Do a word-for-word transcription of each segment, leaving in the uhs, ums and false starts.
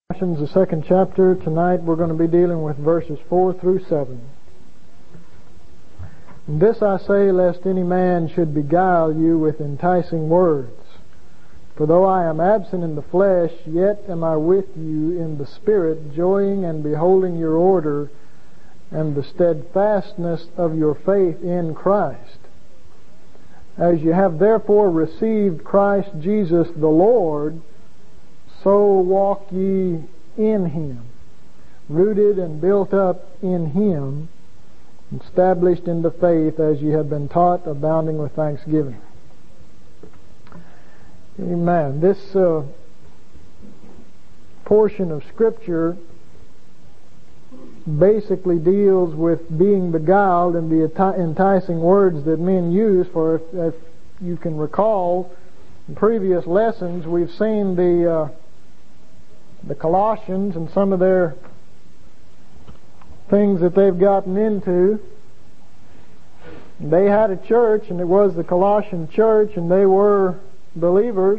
Colossians, the second chapter. Tonight we're going to be dealing with verses four through seven. And this I say, lest any man should beguile you with enticing words. For though I am absent in the flesh, yet am I with you in the Spirit, joying and beholding your order and the steadfastness of your faith in Christ. As you have therefore received Christ Jesus the Lord, so walk ye in Him, rooted and built up in Him, established in the faith as ye have been taught, abounding with thanksgiving. Amen. This uh, portion of Scripture basically deals with being beguiled and the enticing words that men use. For if, if you can recall, in previous lessons we've seen the uh, the Colossians and some of their things that they've gotten into. They had a church, and it was the Colossian church, and they were believers,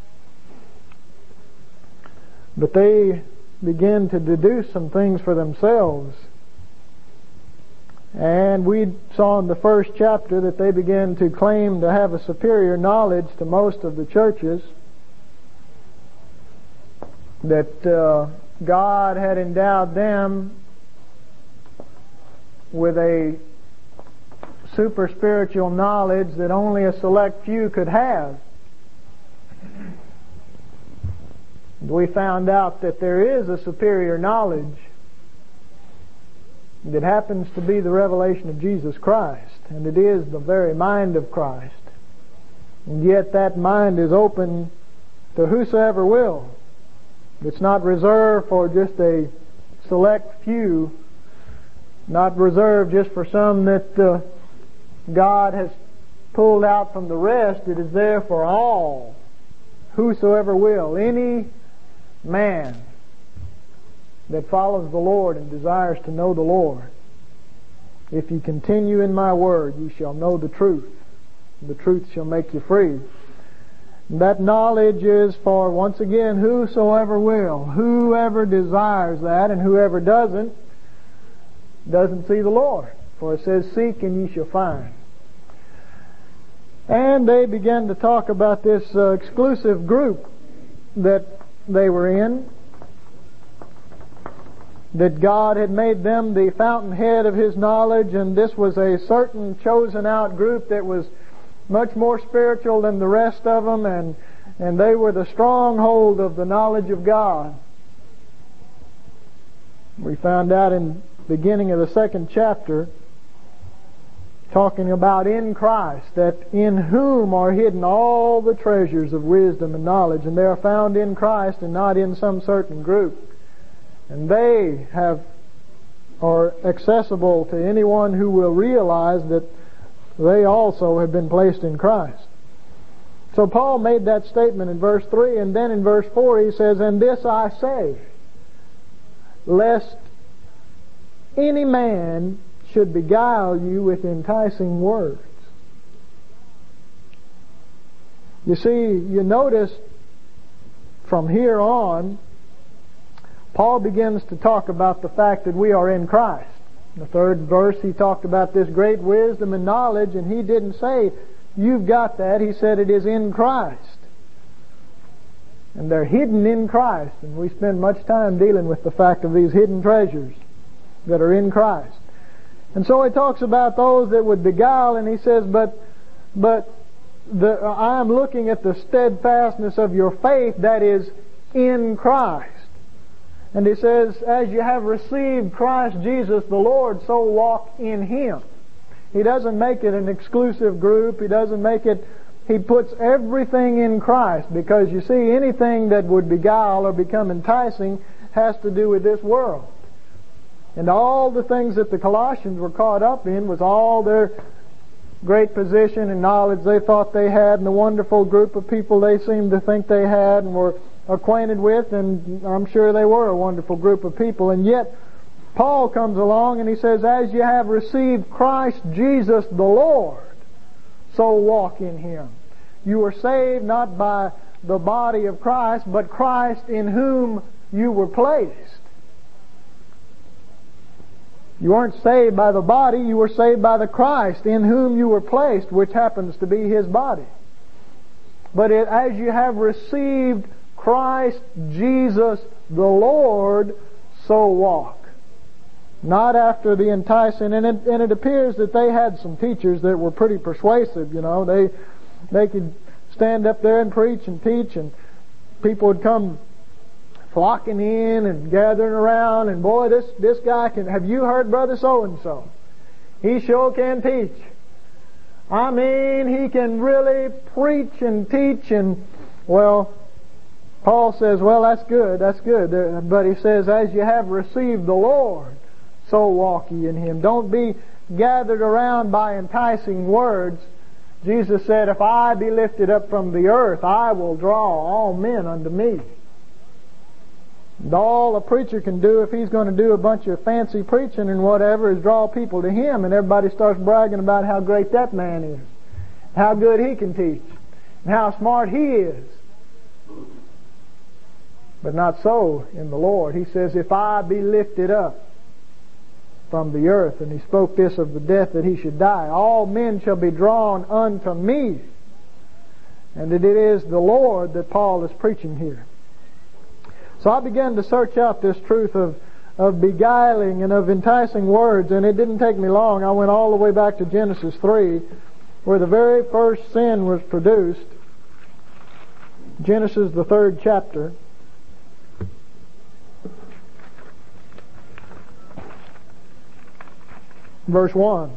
but they began to deduce some things for themselves. And we saw in the first chapter that they began to claim to have a superior knowledge to most of the churches, that uh, God had endowed them with a super spiritual knowledge that only a select few could have. We found out that there is a superior knowledge that happens to be the revelation of Jesus Christ, and it is the very mind of Christ. And yet that mind is open to whosoever will. It's not reserved for just a select few, not reserved just for some that uh, God has pulled out from the rest. It is there for all, whosoever will. Any man that follows the Lord and desires to know the Lord. If you continue in my word, you shall know the truth. The truth shall make you free. That knowledge is for, once again, whosoever will. Whoever desires that, and whoever doesn't, doesn't see the Lord. For it says, seek and ye shall find. And they began to talk about this uh, exclusive group that they were in, that God had made them the fountainhead of His knowledge, and this was a certain chosen out group that was much more spiritual than the rest of them, and, and they were the stronghold of the knowledge of God. We found out in the beginning of the second chapter, talking about in Christ, that in whom are hidden all the treasures of wisdom and knowledge, and they are found in Christ and not in some certain group. And they have are accessible to anyone who will realize that they also have been placed in Christ. So Paul made that statement in verse three, and then in verse four he says, and this I say, lest any man should beguile you with enticing words. You see, you notice from here on, Paul begins to talk about the fact that we are in Christ. In the third verse, he talked about this great wisdom and knowledge, and he didn't say, you've got that. He said it is in Christ. And they're hidden in Christ. And we spend much time dealing with the fact of these hidden treasures that are in Christ. And so he talks about those that would beguile, and he says, but but the, I am looking at the steadfastness of your faith that is in Christ. And he says, as you have received Christ Jesus the Lord, so walk in Him. He doesn't make it an exclusive group. He doesn't make it, he puts everything in Christ. Because you see, anything that would beguile or become enticing has to do with this world. And all the things that the Colossians were caught up in was all their great position and knowledge they thought they had, and the wonderful group of people they seemed to think they had and were acquainted with, and I'm sure they were a wonderful group of people. And yet Paul comes along and he says, as you have received Christ Jesus the Lord, so walk in Him. You are saved not by the body of Christ, but Christ in whom you were placed. You weren't saved by the body, you were saved by the Christ in whom you were placed, which happens to be His body. But it, as you have received Christ Jesus the Lord, so walk. Not after the enticing. And it, and it appears that they had some teachers that were pretty persuasive, you know. They, they could stand up there and preach and teach, and people would come flocking in and gathering around, and boy, this, this guy can, have you heard Brother so-and-so? He sure can teach. I mean, he can really preach and teach, and, well, Paul says, well, that's good, that's good. But he says, as you have received the Lord, so walk ye in Him. Don't be gathered around by enticing words. Jesus said, if I be lifted up from the earth, I will draw all men unto me. And all a preacher can do, if he's going to do a bunch of fancy preaching and whatever, is draw people to him, and everybody starts bragging about how great that man is, how good he can teach, and how smart he is. But not so in the Lord. He says, if I be lifted up from the earth, and He spoke this of the death that He should die, all men shall be drawn unto me. And it is the Lord that Paul is preaching here. So I began to search out this truth of, of beguiling and of enticing words, and it didn't take me long. I went all the way back to Genesis three, where the very first sin was produced. Genesis, the third chapter. Verse one.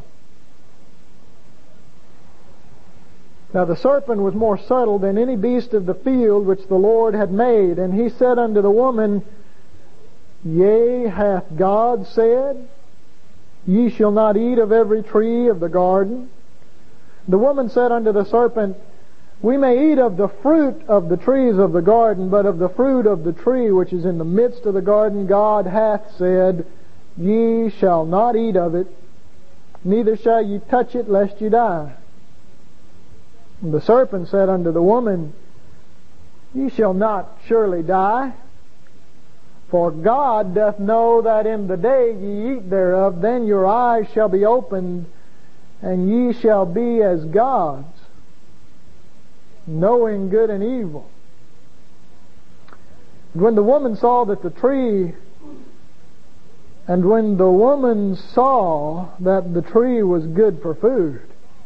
Now the serpent was more subtle than any beast of the field which the Lord had made. And he said unto the woman, Yea, hath God said, Ye shall not eat of every tree of the garden? The woman said unto the serpent, We may eat of the fruit of the trees of the garden, but of the fruit of the tree which is in the midst of the garden God hath said, Ye shall not eat of it, neither shall ye touch it, lest ye die. And the serpent said unto the woman, Ye shall not surely die, for God doth know that in the day ye eat thereof, then your eyes shall be opened, and ye shall be as gods, knowing good and evil. When the woman saw that the tree, and when the woman saw that the tree was good for food,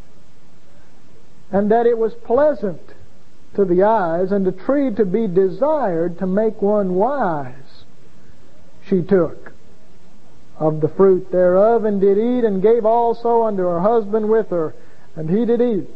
and that it was pleasant to the eyes, and a tree to be desired to make one wise, she took of the fruit thereof, and did eat, and gave also unto her husband with her, and he did eat.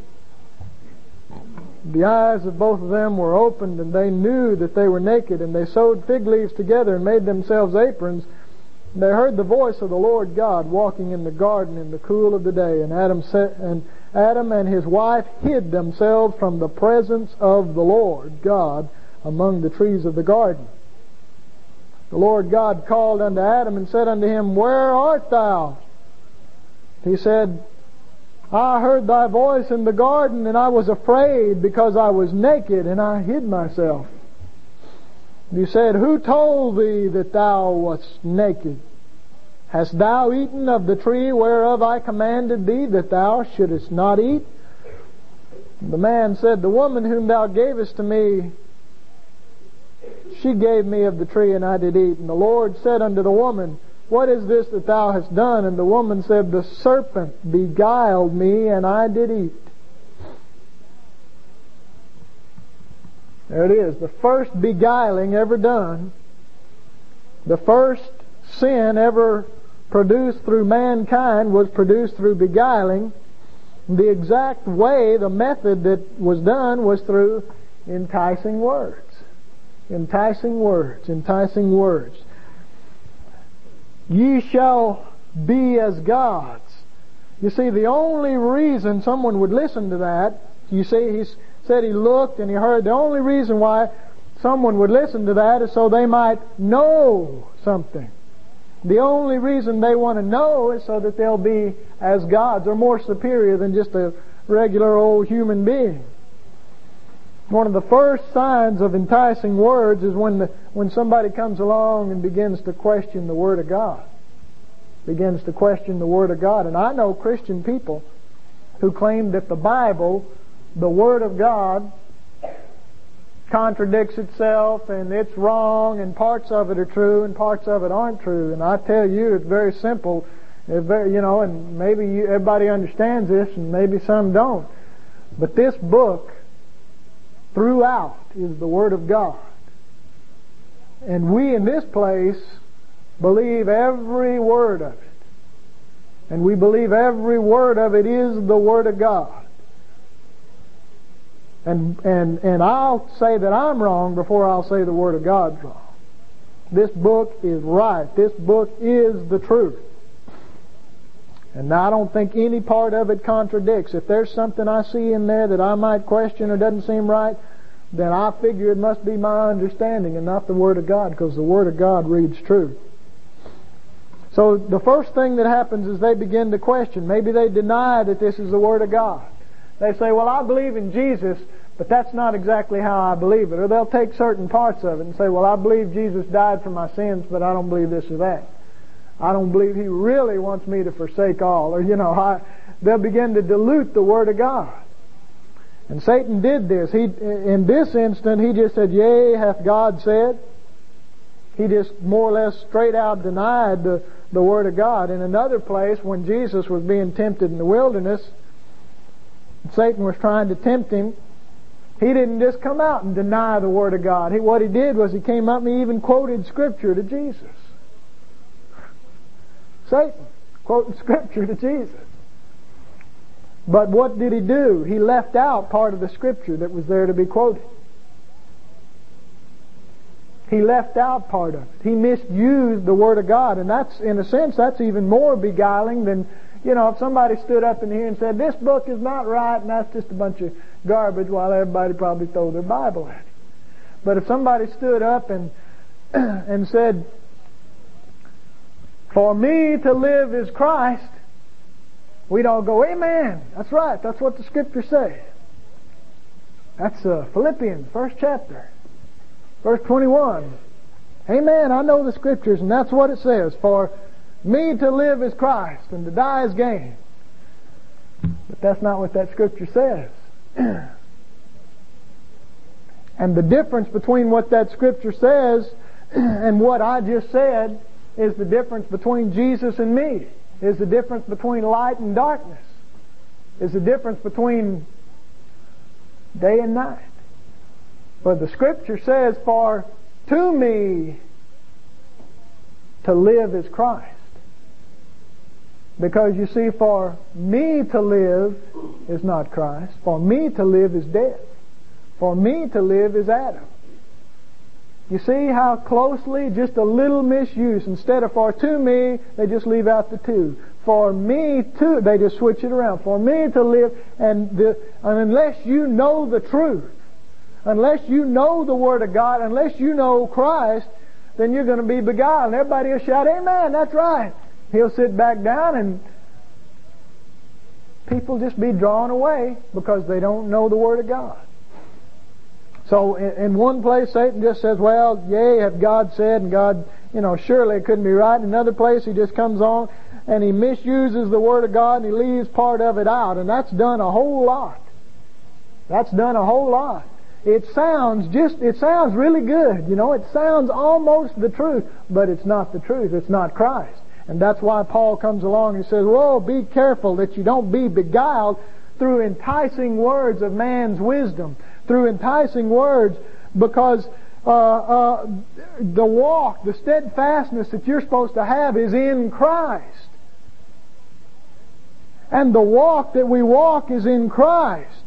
The eyes of both of them were opened, and they knew that they were naked, and they sewed fig leaves together, and made themselves aprons. And they heard the voice of the Lord God walking in the garden in the cool of the day. And Adam said, and Adam and his wife hid themselves from the presence of the Lord God among the trees of the garden. The Lord God called unto Adam and said unto him, Where art thou? He said, I heard thy voice in the garden, and I was afraid because I was naked, and I hid myself. He said, Who told thee that thou wast naked? Hast thou eaten of the tree whereof I commanded thee that thou shouldest not eat? The man said, The woman whom thou gavest to me, she gave me of the tree, and I did eat. And the Lord said unto the woman, What is this that thou hast done? And the woman said, The serpent beguiled me, and I did eat. There it is. The first beguiling ever done. The first sin ever produced through mankind was produced through beguiling. The exact way, the method that was done was through enticing words. Enticing words. Enticing words. Ye shall be as gods. You see, the only reason someone would listen to that, you see, he's said he looked and he heard, the only reason why someone would listen to that is so they might know something. The only reason they want to know is so that they'll be as gods, or more superior than just a regular old human being. One of the first signs of enticing words is when the, when somebody comes along and begins to question the Word of God. Begins to question the Word of God. And I know Christian people who claim that the Bible, the Word of God, contradicts itself and it's wrong and parts of it are true and parts of it aren't true. And I tell you, it's very simple. It's very, you know, and maybe you, everybody understands this and maybe some don't. But this book throughout is the Word of God. And we in this place believe every word of it. And we believe every word of it is the Word of God. And, and, and I'll say that I'm wrong before I'll say the Word of God's wrong. This book is right. This book is the truth. And I don't think any part of it contradicts. If there's something I see in there that I might question or doesn't seem right, then I figure it must be my understanding and not the Word of God, because the Word of God reads truth. So the first thing that happens is they begin to question. Maybe they deny that this is the Word of God. They say, well, I believe in Jesus, but that's not exactly how I believe it. Or they'll take certain parts of it and say, well, I believe Jesus died for my sins, but I don't believe this or that. I don't believe He really wants me to forsake all. Or, you know, I, they'll begin to dilute the Word of God. And Satan did this. He, in this instant, he just said, yea, hath God said. He just more or less straight out denied the, the Word of God. In another place, when Jesus was being tempted in the wilderness, Satan was trying to tempt Him, he didn't just come out and deny the Word of God. He, what he did was he came up and he even quoted Scripture to Jesus. Satan quoting Scripture to Jesus. But what did he do? He left out part of the Scripture that was there to be quoted. He left out part of it. He misused the Word of God. And that's, in a sense, that's even more beguiling than, you know, if somebody stood up in here and said, this book is not right, and that's just a bunch of garbage, while everybody probably throw their Bible at it. But if somebody stood up and and said, for me to live is Christ, we don't go, amen, that's right, that's what the Scripture says. That's uh, Philippians, first chapter, verse twenty-one. Amen, I know the Scriptures, and that's what it says. For me to live is Christ, and to die is gain. But that's not what that Scripture says. And the difference between what that Scripture says and what I just said is the difference between Jesus and me. Is the difference between light and darkness. Is the difference between day and night. For the Scripture says, for to me to live is Christ. Because you see, for me to live is not Christ. For me to live is death. For me to live is Adam. You see how closely, just a little misuse. Instead of for to me, they just leave out the to. For me to, they just switch it around. For me to live, and, the, and unless you know the truth, unless you know the Word of God, unless you know Christ, then you're going to be beguiled. And everybody will shout, amen, that's right. He'll sit back down and people just be drawn away because they don't know the Word of God. So in one place Satan just says, well, yea, hath God said, and God, you know, surely it couldn't be right. In another place he just comes on and he misuses the Word of God and he leaves part of it out. And that's done a whole lot. That's done a whole lot. It sounds just, it sounds really good. You know, it sounds almost the truth, but it's not the truth. It's not Christ. And that's why Paul comes along and says, whoa, be careful that you don't be beguiled through enticing words of man's wisdom. Through enticing words, because uh, uh, the walk, the steadfastness that you're supposed to have is in Christ. And the walk that we walk is in Christ.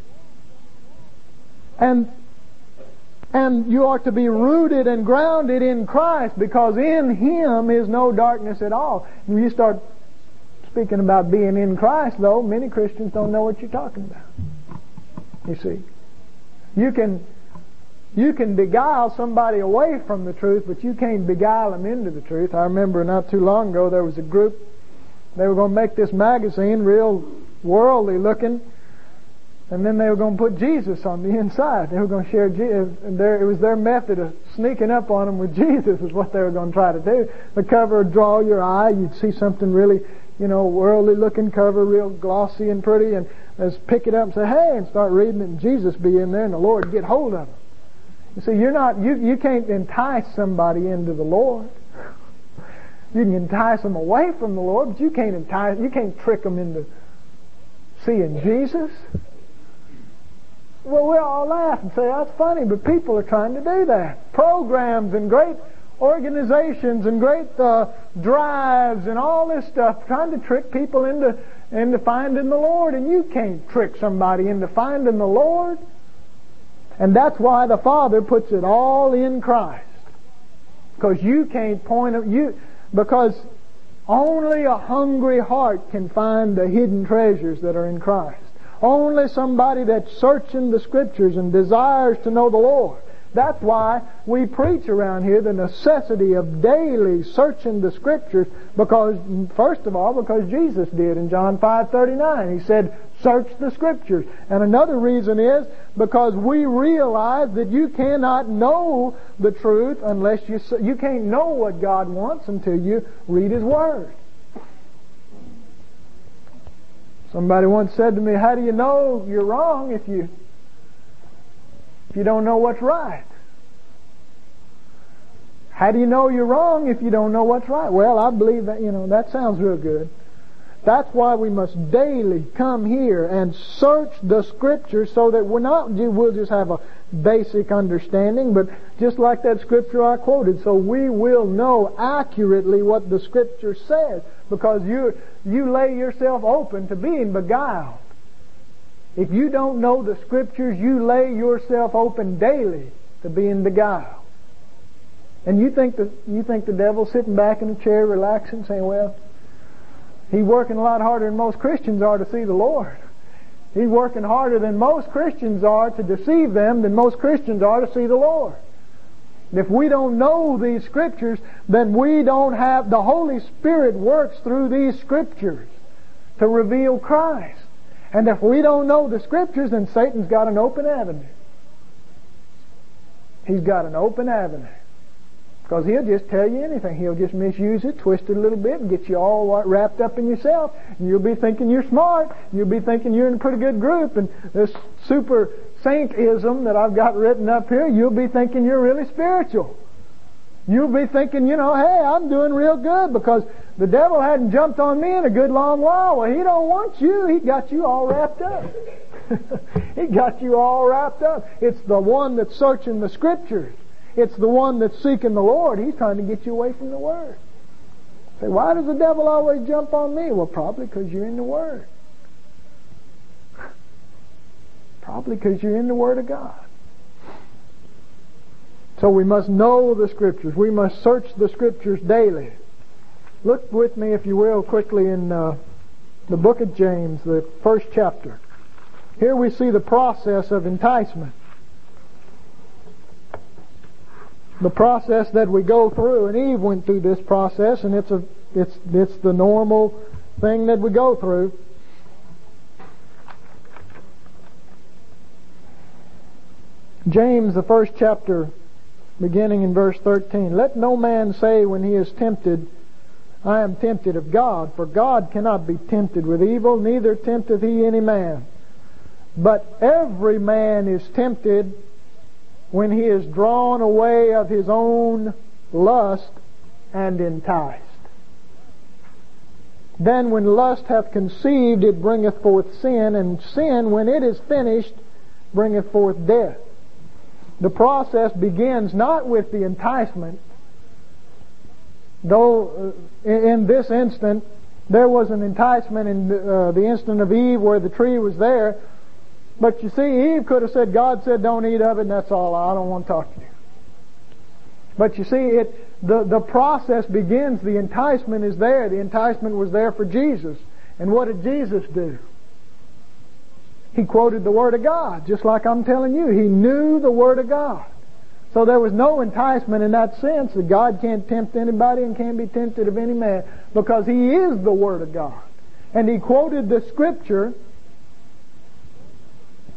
And And you are to be rooted and grounded in Christ, because in Him is no darkness at all. When you start speaking about being in Christ, though, many Christians don't know what you're talking about. You see. You can, you can beguile somebody away from the truth, but you can't beguile them into the truth. I remember not too long ago there was a group, they were going to make this magazine real worldly looking. And then they were going to put Jesus on the inside. They were going to share Jesus. It was their method of sneaking up on them with Jesus is what they were going to try to do. The cover would draw your eye. You'd see something really, you know, worldly looking cover, real glossy and pretty, and just pick it up and say, hey, and start reading it, and Jesus be in there, and the Lord get hold of them. You see, you're not, you, you can't entice somebody into the Lord. You can entice them away from the Lord, but you can't entice, you can't trick them into seeing Jesus. Well, we all laugh and say, that's funny, but people are trying to do that. Programs and great organizations and great uh, drives and all this stuff trying to trick people into, into finding the Lord. And you can't trick somebody into finding the Lord. And that's why the Father puts it all in Christ. Because you can't point them, you, because only a hungry heart can find the hidden treasures that are in Christ. Only somebody that's searching the Scriptures and desires to know the Lord. That's why we preach around here the necessity of daily searching the Scriptures, because, first of all, because Jesus did in John five thirty-nine. He said, search the Scriptures. And another reason is because we realize that you cannot know the truth unless you, you can't know what God wants until you read His Word. Somebody once said to me, how do you know you're wrong if you if you don't know what's right? How do you know you're wrong if you don't know what's right? Well, I believe that, you know, that sounds real good. That's why we must daily come here and search the Scriptures so that we're not, we'll just have a basic understanding, but just like that Scripture I quoted, so we will know accurately what the Scripture says, because you you lay yourself open to being beguiled. If you don't know the Scriptures, you lay yourself open daily to being beguiled. And you think the you think the devil's sitting back in a chair relaxing, saying, well, he's working a lot harder than most Christians are to see the Lord. He's working harder than most Christians are to deceive them than most Christians are to see the Lord. And if we don't know these Scriptures, then we don't have... The Holy Spirit works through these Scriptures to reveal Christ. And if we don't know the Scriptures, then Satan's got an open avenue. He's got an open avenue. Because he'll just tell you anything. He'll just misuse it, twist it a little bit, and get you all wrapped up in yourself. And you'll be thinking you're smart. You'll be thinking you're in a pretty good group. And this super saintism that I've got written up here, you'll be thinking you're really spiritual. You'll be thinking, you know, hey, I'm doing real good because the devil hadn't jumped on me in a good long while. Well, he don't want you. He got you all wrapped up. He got you all wrapped up. It's the one that's searching the Scriptures. It's the one that's seeking the Lord. He's trying to get you away from the Word. Say, why does the devil always jump on me? Well, probably because you're in the Word. Probably because you're in the Word of God. So we must know the Scriptures. We must search the Scriptures daily. Look with me, if you will, quickly in uh, the book of James, the first chapter. Here we see the process of enticement. The process that we go through, and Eve went through this process, and it's a it's it's the normal thing that we go through. James, the first chapter, beginning in verse thirteen. Let no man say when he is tempted, I am tempted of God, for God cannot be tempted with evil, neither tempteth he any man. But every man is tempted when he is drawn away of his own lust and enticed. Then when lust hath conceived, it bringeth forth sin, and sin, when it is finished, bringeth forth death. The process begins not with the enticement, though uh, in this instant there was an enticement in uh, the instant of Eve where the tree was there. But you see, Eve could have said, God said don't eat of it, and that's all. I don't want to talk to you. But you see, it the, the process begins. The enticement is there. The enticement was there for Jesus. And what did Jesus do? He quoted the Word of God, just like I'm telling you. He knew the Word of God. So there was no enticement in that sense that God can't tempt anybody and can't be tempted of any man, because He is the Word of God. And He quoted the Scripture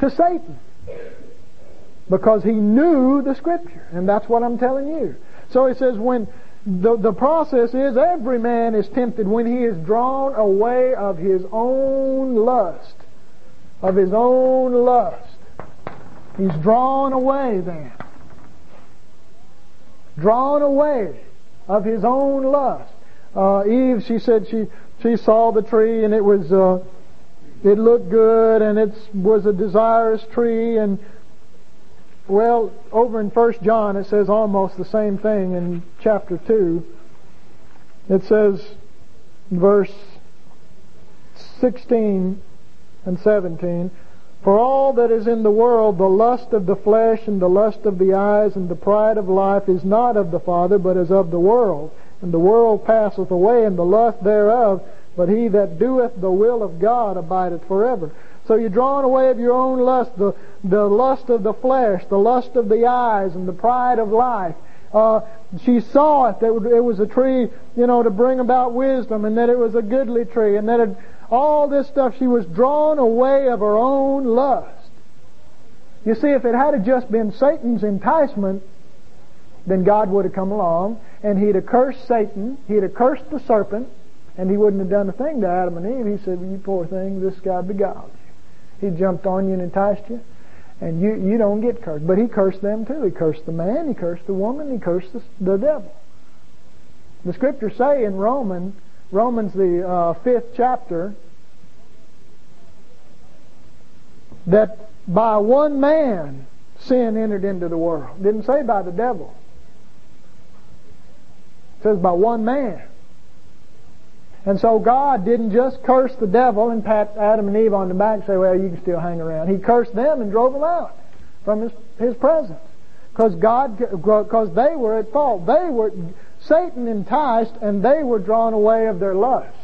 to Satan. Because he knew the Scripture. And that's what I'm telling you. So he says when the, the process is every man is tempted when he is drawn away of his own lust. Of his own lust. He's drawn away then. Drawn away of his own lust. Uh, Eve, she said she she saw the tree and it was uh, it looked good and it was a desirous tree, and well, over in First John it says almost the same thing in chapter two. It says verse sixteen and seventeen, for all that is in the world, the lust of the flesh and the lust of the eyes and the pride of life is not of the Father, but is of the world. And the world passeth away, and the lust thereof, but he that doeth the will of God abideth forever. So you're drawn away of your own lust, the, the lust of the flesh, the lust of the eyes, and the pride of life. Uh, she saw it, that it was a tree, you know, to bring about wisdom, and that it was a goodly tree, and that it, all this stuff, she was drawn away of her own lust. You see, if it had just been Satan's enticement, then God would have come along, and He'd have cursed Satan, He'd have cursed the serpent, and He wouldn't have done a thing to Adam and Eve. He said, well, you poor things, this guy beguiled you. He jumped on you and enticed you, and you, you don't get cursed. But He cursed them too. He cursed the man, He cursed the woman, He cursed the, the devil. The Scriptures say in Romans, Romans the uh, fifth chapter, that by one man sin entered into the world. It didn't say by the devil. It says by one man. And so God didn't just curse the devil and pat Adam and Eve on the back and say, well, you can still hang around. He cursed them and drove them out from His, his presence. Because God, because they were at fault. They were, Satan enticed, and they were drawn away of their lust.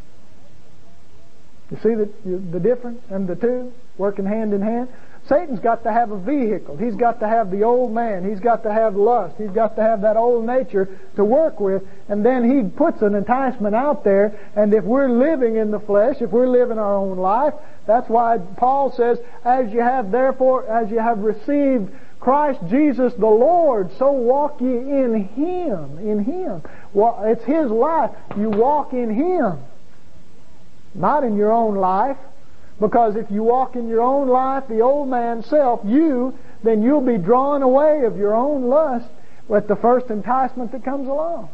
You see the, the difference and the two working hand in hand? Satan's got to have a vehicle. He's got to have the old man. He's got to have lust. He's got to have that old nature to work with. And then he puts an enticement out there. And if we're living in the flesh, if we're living our own life, that's why Paul says, as you have therefore, as you have received Christ Jesus the Lord, so walk ye in Him. In Him. Well, it's His life. You walk in Him. Not in your own life. Because if you walk in your own life, the old man self, you, then you'll be drawn away of your own lust with the first enticement that comes along.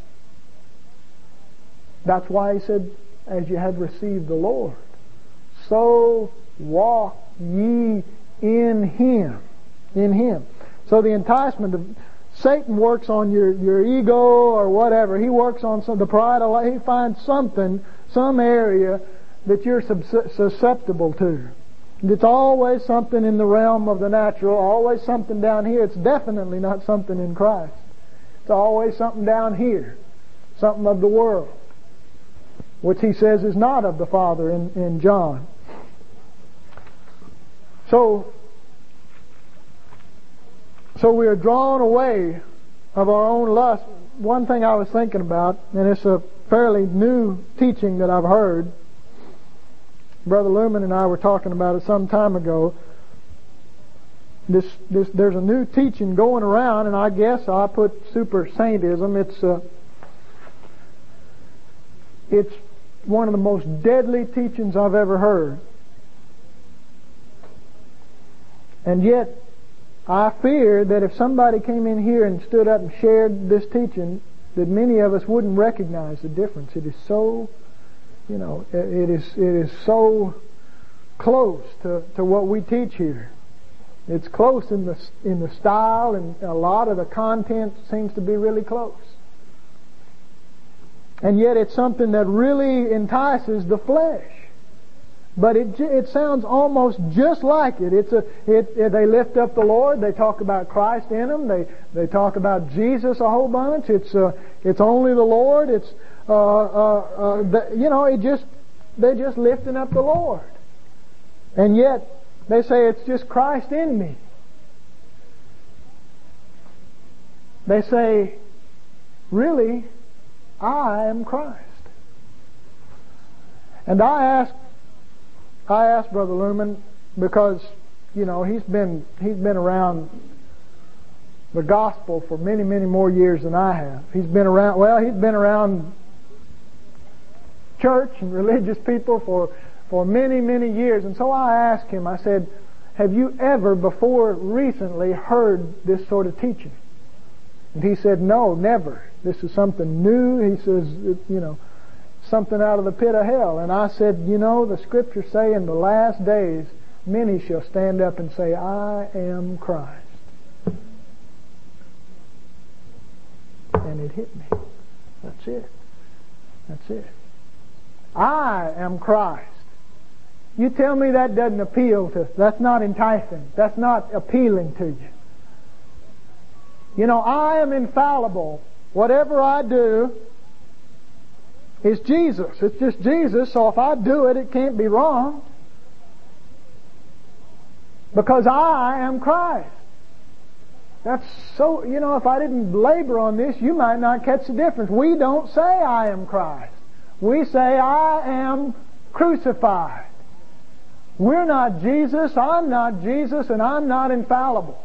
That's why He said, as you have received the Lord, so walk ye in Him. In Him. So the enticement of Satan works on your, your ego or whatever. He works on some, the pride of life. He finds something, some area that you're susceptible to. It's always something in the realm of the natural, always something down here. It's definitely not something in Christ. It's always something down here, something of the world, which He says is not of the Father in, in John. So, so we are drawn away of our own lust. One thing I was thinking about, and it's a fairly new teaching that I've heard. Brother Lumen and I were talking about it some time ago. This, this, there's a new teaching going around, and I guess I put super saintism. It's, uh, it's one of the most deadly teachings I've ever heard. And yet, I fear that if somebody came in here and stood up and shared this teaching, that many of us wouldn't recognize the difference. It is so You know, it is it is so close to, to what we teach here. It's close in the in the style, and a lot of the content seems to be really close. And yet it's something that really entices the flesh. But it it sounds almost just like it. It's a it, it they lift up the Lord. They talk about Christ in them. They they talk about Jesus a whole bunch. It's uh, it's only the Lord. It's Uh, uh, uh, the, you know, it just they're just lifting up the Lord, and yet they say it's just Christ in me. They say, really, I am Christ. And I asked, I asked Brother Lumen, because you know, he's been he's been around the gospel for many, many more years than I have. He's been around, well, he's been around church and religious people for, for many, many years. And so I asked him, I said, have you ever before recently heard this sort of teaching? And he said, no, never. This is something new. He says, it, you know, something out of the pit of hell. And I said, you know, the Scriptures say in the last days, many shall stand up and say, I am Christ. And it hit me. That's it. That's it. I am Christ. You tell me that doesn't appeal to, that's not enticing. That's not appealing to you. You know, I am infallible. Whatever I do is Jesus. It's just Jesus, so if I do it, it can't be wrong. Because I am Christ. That's so, you know, if I didn't labor on this, you might not catch the difference. We don't say I am Christ. We say I am crucified. We're not Jesus, I'm not Jesus, and I'm not infallible.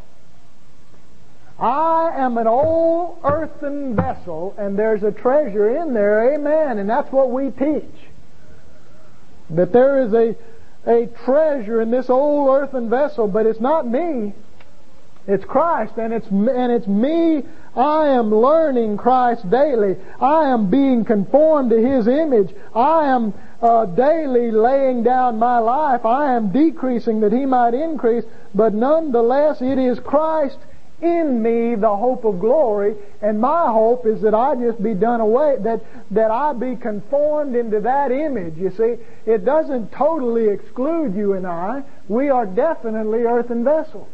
I am an old earthen vessel, and there's a treasure in there, amen, and that's what we teach. That there is a, a treasure in this old earthen vessel, but it's not me. It's Christ, and it's and it's me. I am learning Christ daily. I am being conformed to His image. I am uh, daily laying down my life. I am decreasing that He might increase. But nonetheless, it is Christ in me, the hope of glory. And my hope is that I just be done away, that that I be conformed into that image. You see, it doesn't totally exclude you and I. We are definitely earthen vessels.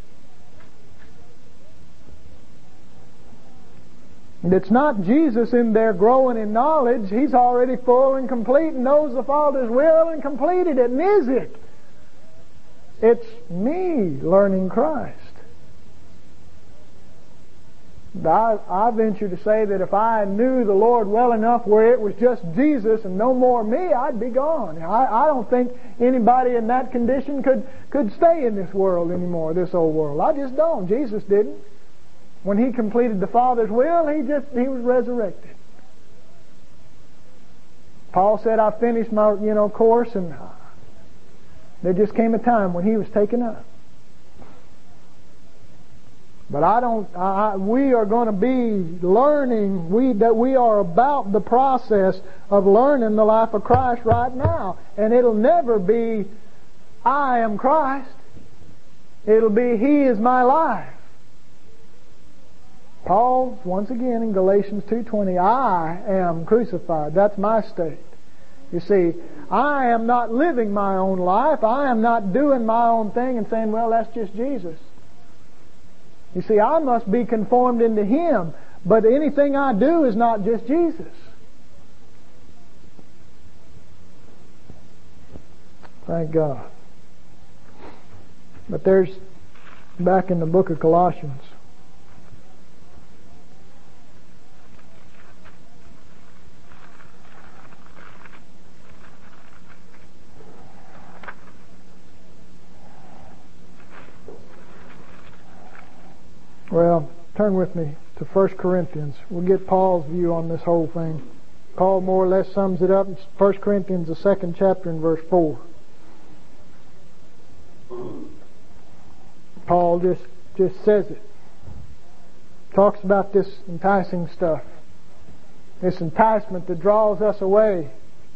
It's not Jesus in there growing in knowledge. He's already full and complete and knows the Father's will and completed it. And is it? It's me learning Christ. I, I venture to say that if I knew the Lord well enough where it was just Jesus and no more me, I'd be gone. I, I don't think anybody in that condition could, could stay in this world anymore, this old world. I just don't. Jesus didn't. When He completed the Father's will, He just He was resurrected. Paul said, I finished my you know course, and there just came a time when He was taken up. But I don't. I, we are going to be learning. We that we are about the process of learning the life of Christ right now, and it'll never be, I am Christ. It'll be, He is my life. Paul, once again in Galatians two twenty, I am crucified. That's my state. You see, I am not living my own life. I am not doing my own thing and saying, well, that's just Jesus. You see, I must be conformed into Him. But anything I do is not just Jesus. Thank God. But there's, back in the book of Colossians, well, turn with me to First Corinthians. We'll get Paul's view on this whole thing. Paul more or less sums it up in First Corinthians, the second chapter, and verse four. Paul just, just says it. Talks about this enticing stuff. This enticement that draws us away.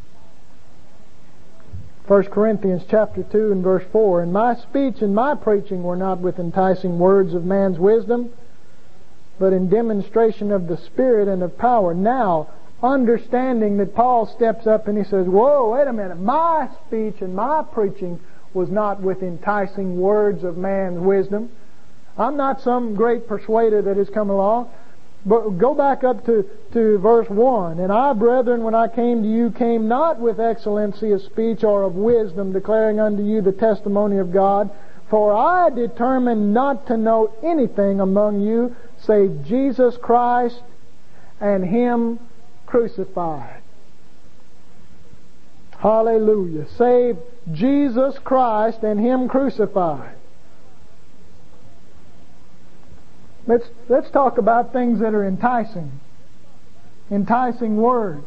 First Corinthians chapter two and verse four. And my speech and my preaching were not with enticing words of man's wisdom, but in demonstration of the Spirit and of power. Now, understanding that Paul steps up and he says, whoa, wait a minute. My speech and my preaching was not with enticing words of man's wisdom. I'm not some great persuader that has come along. But go back up to, to verse one. And I, brethren, when I came to you, came not with excellency of speech or of wisdom, declaring unto you the testimony of God. For I determined not to know anything among you save Jesus Christ and Him crucified. Hallelujah. Save Jesus Christ and Him crucified. Let's, let's talk about things that are enticing. Enticing words.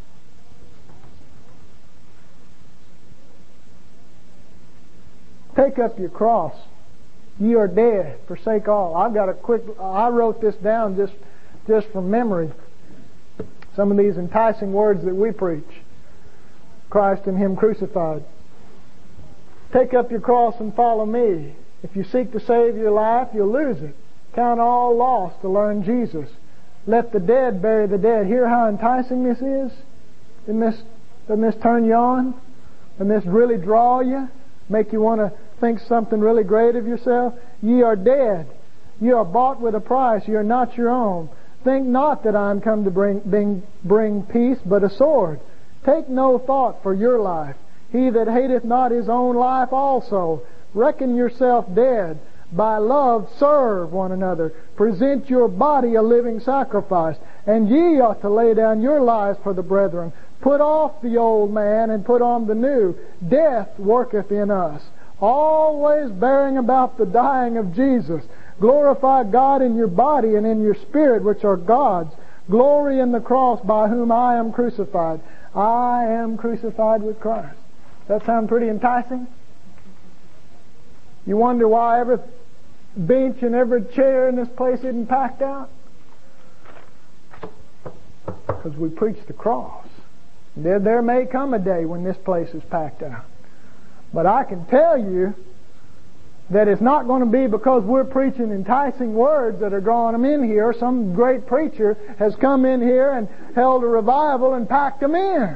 Take up your cross. Ye are dead. Forsake all. I've got a quick, I wrote this down just, just from memory. Some of these enticing words that we preach. Christ and Him crucified. Take up your cross and follow me. If you seek to save your life, you'll lose it. Count all loss to learn Jesus. Let the dead bury the dead. Hear how enticing this is? Doesn't this, doesn't this turn you on? Doesn't this really draw you? Make you want to think something really great of yourself? Ye are dead. Ye are bought with a price. Ye are not your own. Think not that I am come to bring, bring, bring peace, but a sword. Take no thought for your life. He that hateth not his own life also. Reckon yourself dead. By love serve one another. Present your body a living sacrifice. And ye ought to lay down your lives for the brethren. Put off the old man and put on the new. Death worketh in us, always bearing about the dying of Jesus. Glorify God in your body and in your spirit, which are God's. Glory in the cross by whom I am crucified. I am crucified with Christ. Does that sound pretty enticing? You wonder why every bench and every chair in this place isn't packed out? Because we preach the cross. There, there may come a day when this place is packed out. But I can tell you that it's not going to be because we're preaching enticing words that are drawing them in here. Some great preacher has come in here and held a revival and packed them in.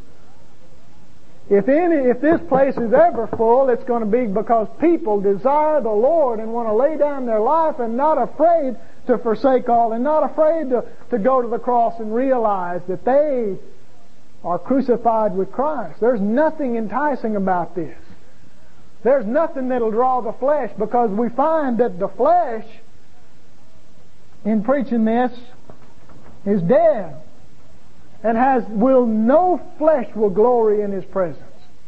If any, if this place is ever full, it's going to be because people desire the Lord and want to lay down their life and not afraid to forsake all and not afraid to, to go to the cross and realize that they are crucified with Christ. There's nothing enticing about this. There's nothing that'll draw the flesh, because we find that the flesh, in preaching this, is dead. And has will no flesh will glory in His presence.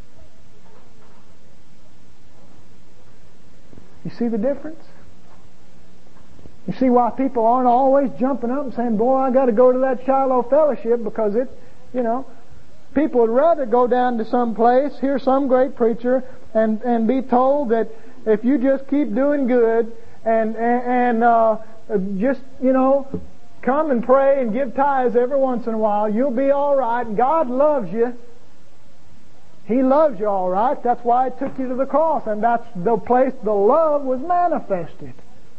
You see the difference? You see why people aren't always jumping up and saying, boy, I got to go to that Shiloh fellowship, because it, you know, people would rather go down to some place, hear some great preacher, and, and be told that if you just keep doing good and, and, and uh, just, you know, come and pray and give tithes every once in a while, you'll be all right. God loves you. He loves you all right. That's why He took you to the cross. And that's the place the love was manifested.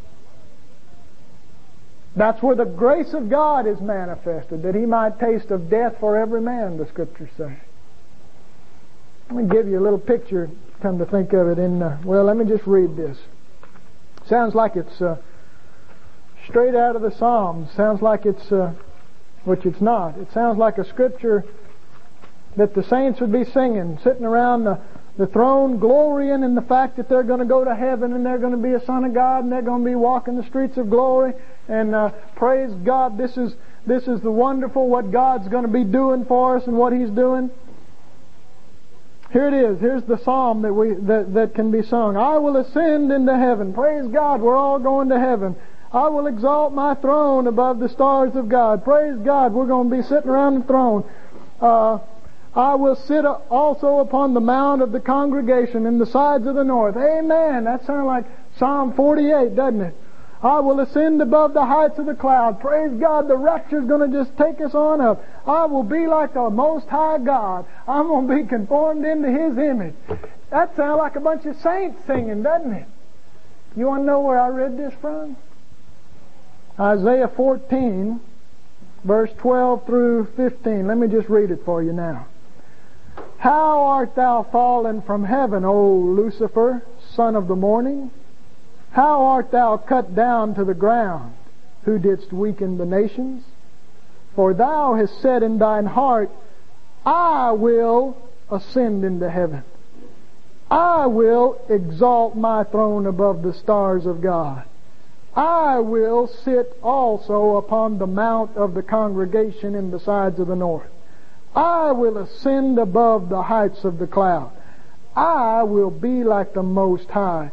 That's where the grace of God is manifested, that He might taste of death for every man, the Scriptures say. Let me give you a little picture, come to think of it. In uh, well, let me just read this. Sounds like it's uh, straight out of the Psalms. Sounds like it's, uh, which it's not. It sounds like a scripture that the saints would be singing, sitting around the, the throne, glorying in the fact that they're going to go to heaven and they're going to be a son of God and they're going to be walking the streets of glory. And uh, praise God, this is this is the wonderful what God's going to be doing for us and what He's doing. Here it is. Here's the psalm that we that, that can be sung. I will ascend into heaven. Praise God, we're all going to heaven. I will exalt my throne above the stars of God. Praise God, we're going to be sitting around the throne. Uh, I will sit also upon the mount of the congregation in the sides of the north. Amen. That sounds like Psalm forty-eight, doesn't it? I will ascend above the heights of the cloud. Praise God, the rapture's going to just take us on up. I will be like the Most High God. I'm going to be conformed into His image. That sounds like a bunch of saints singing, doesn't it? You want to know where I read this from? Isaiah fourteen, verse twelve through fifteen. Let me just read it for you now. How art thou fallen from heaven, O Lucifer, son of the morning? How art thou cut down to the ground, who didst weaken the nations? For thou hast said in thine heart, I will ascend into heaven. I will exalt my throne above the stars of God. I will sit also upon the mount of the congregation in the sides of the north. I will ascend above the heights of the cloud. I will be like the Most High.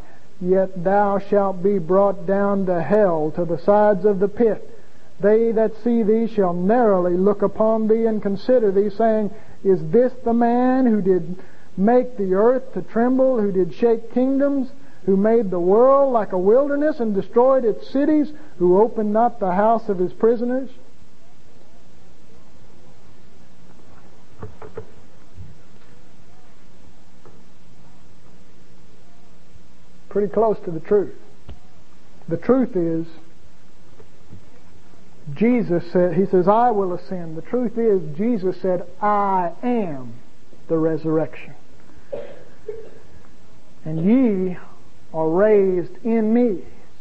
yet thou shalt be brought down to hell, to the sides of the pit. They that see thee shall narrowly look upon thee and consider thee, saying, Is this the man who did make the earth to tremble, who did shake kingdoms, who made the world like a wilderness and destroyed its cities, who opened not the house of his prisoners? Pretty close to the truth. The truth is, Jesus said, He says, I will ascend. The truth is, Jesus said, I am the resurrection. And ye are raised in me.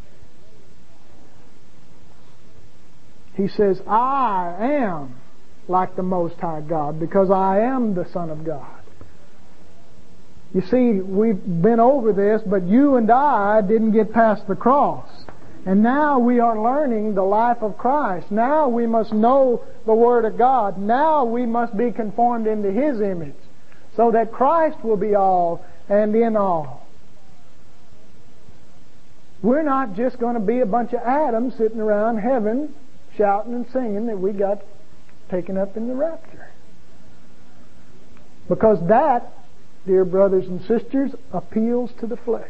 He says, I am like the Most High God, because I am the Son of God. You see, we've been over this, but you and I didn't get past the cross. And now we are learning the life of Christ. Now we must know the Word of God. Now we must be conformed into His image, so that Christ will be all and in all. We're not just going to be a bunch of atoms sitting around heaven shouting and singing that we got taken up in the rapture. Because that, dear brothers and sisters, appeals to the flesh.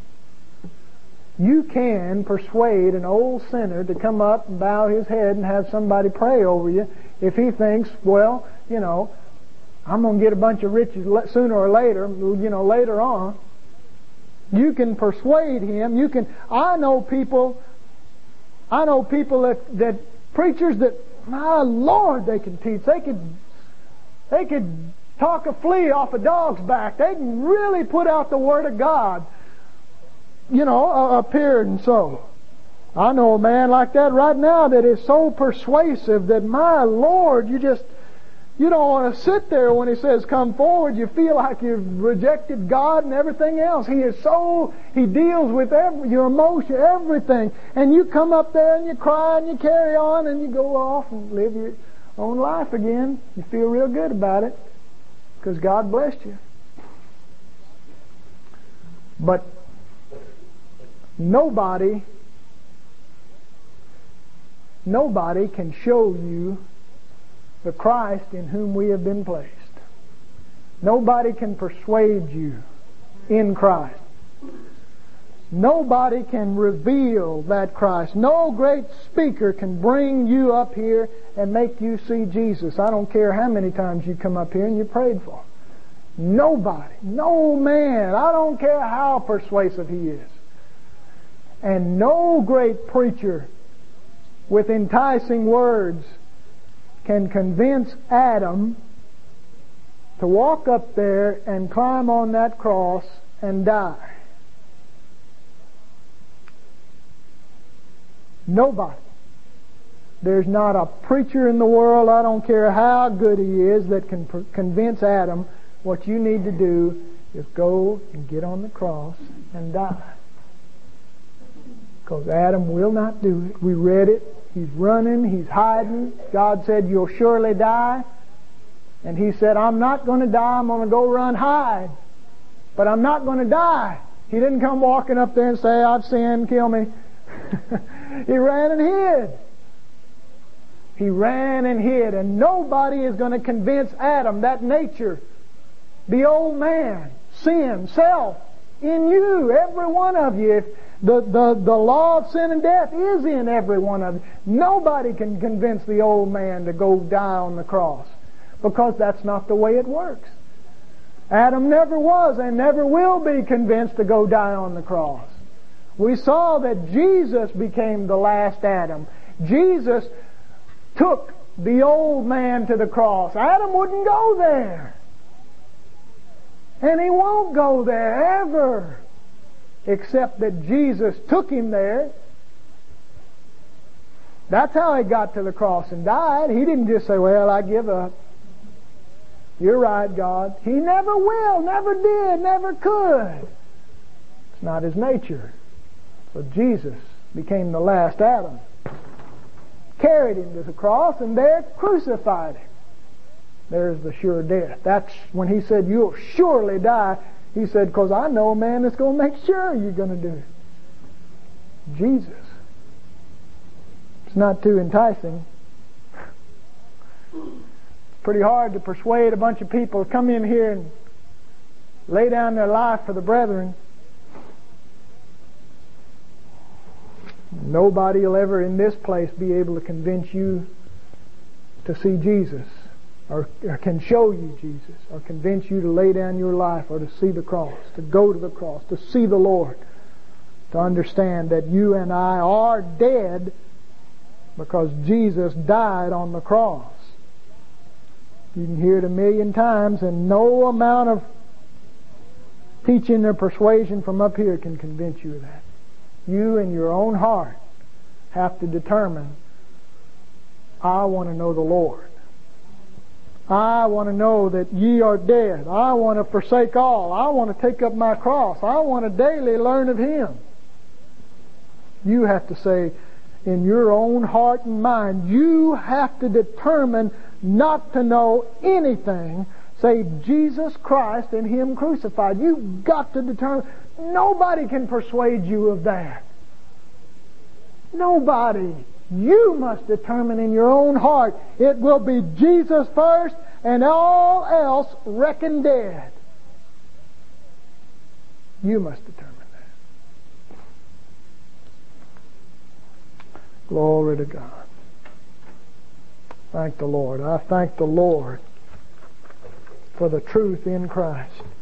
You can persuade an old sinner to come up and bow his head and have somebody pray over you if he thinks, well, you know, I'm going to get a bunch of riches sooner or later, you know, later on. You can persuade him. You can. I know people. I know people that that preachers that, my Lord, they can teach. They could. They could talk a flea off a dog's back. They can really put out the Word of God. You know, up here and so. I know a man like that right now that is so persuasive that, my Lord, you just, you don't want to sit there when he says, come forward. You feel like you've rejected God and everything else. He is so, he deals with every, your emotion, everything. And you come up there and you cry and you carry on and you go off and live your own life again. You feel real good about it because God blessed you. But nobody, nobody can show you the Christ in whom we have been placed. Nobody can persuade you in Christ. Nobody can reveal that Christ. No great speaker can bring you up here and make you see Jesus. I don't care how many times you come up here and you prayed for. Nobody, no man, I don't care how persuasive he is. And no great preacher with enticing words can convince Adam to walk up there and climb on that cross and die. Nobody. There's not a preacher in the world, I don't care how good he is, that can pr- convince Adam what you need to do is go and get on the cross and die. Because Adam will not do it. We read it. He's running. He's hiding. God said, you'll surely die. And he said, I'm not going to die. I'm going to go run hide. But I'm not going to die. He didn't come walking up there and say, I've sinned, kill me. He ran and hid. He ran and hid. And nobody is going to convince Adam, that nature, the old man, sin, self, in you, every one of you. If the, the, the law of sin and death is in every one of you. Nobody can convince the old man to go die on the cross, because that's not the way it works. Adam never was and never will be convinced to go die on the cross. We saw that Jesus became the last Adam. Jesus took the old man to the cross. Adam wouldn't go there. And he won't go there ever. Except that Jesus took him there. That's how he got to the cross and died. He didn't just say, well, I give up. You're right, God. He never will, never did, never could. It's not his nature. So Jesus became the last Adam. Carried him to the cross and there crucified him. There's the sure death. That's when he said, you'll surely die. He said, because I know a man that's going to make sure you're going to do it. Jesus. It's not too enticing. It's pretty hard to persuade a bunch of people to come in here and lay down their life for the brethren. Nobody will ever in this place be able to convince you to see Jesus, or, or can show you Jesus, or convince you to lay down your life, or to see the cross, to go to the cross, to see the Lord, to understand that you and I are dead because Jesus died on the cross. You can hear it a million times, and no amount of teaching or persuasion from up here can convince you of that. You in your own heart have to determine, I want to know the Lord. I want to know that ye are dead. I want to forsake all. I want to take up my cross. I want to daily learn of Him. You have to say, in your own heart and mind, you have to determine not to know anything save Jesus Christ and Him crucified. You've got to determine. Nobody can persuade you of that. Nobody. You must determine in your own heart. It will be Jesus first and all else reckoned dead. You must determine that. Glory to God. Thank the Lord. I thank the Lord for the truth in Christ.